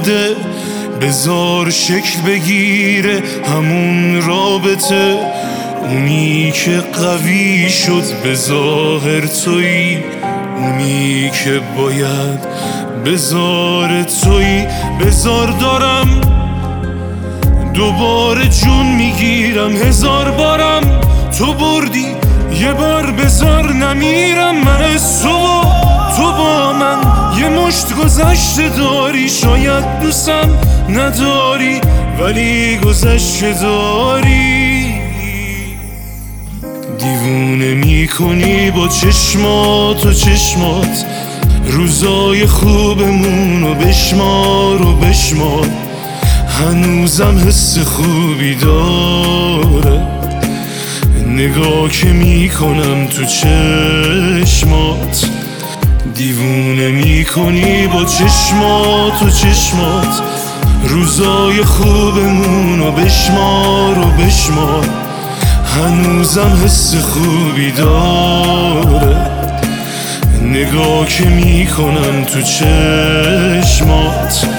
اومده، بذار شکل بگیره همون رابطه. اونی که قوی شد به ظاهر تویی، اونی که باید بذار تویی. بذار دارم دوباره جون میگیرم، 1000 بارم تو بردی، یه بار بذار نمیرم. من از تو با من یه مشت گذشته داری، شاید دوستم نداری ولی گذشته داری. دیوونه میکنی با چشمات و چشمات، روزای خوبمونو بشمار و بشمار. هنوزم حس خوبی داره نگاه که میکنم تو چشمات. دیوونه میکنی با چشمات و چشمات، روزای خوبمونو بشمار و بشمار. هنوزم حس خوبی داره نگاه که میکنم تو چشمات.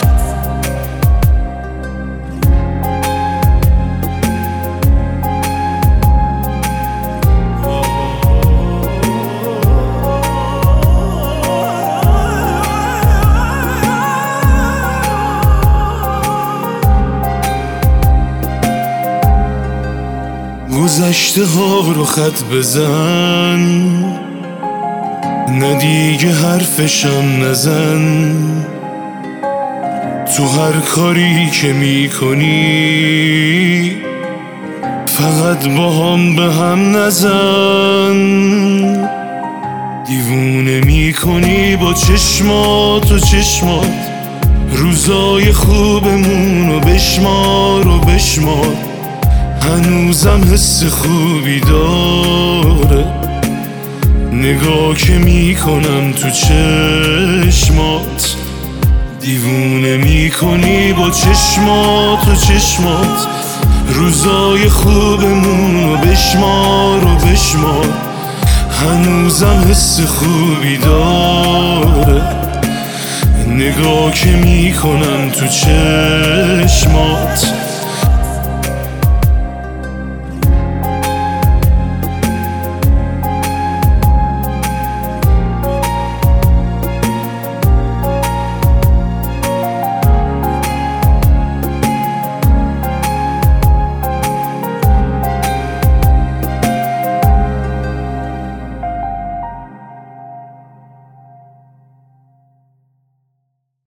گذشته ها رو خط بزن، نه دیگه حرفشم نزن. تو هر کاری که میکنی فقط با هم به هم نزن. دیوونه میکنی با چشمات و چشمات، روزای خوبمونو بشمار و بشمار. هنوزم حس خوبی داره نگاه که میکنم تو چشمات. دیوونه میکنی با چشمات و چشمات، روزای خوبمونو بشمار و بشمار. هنوزم حس خوبی داره نگاه که میکنم تو چشمات.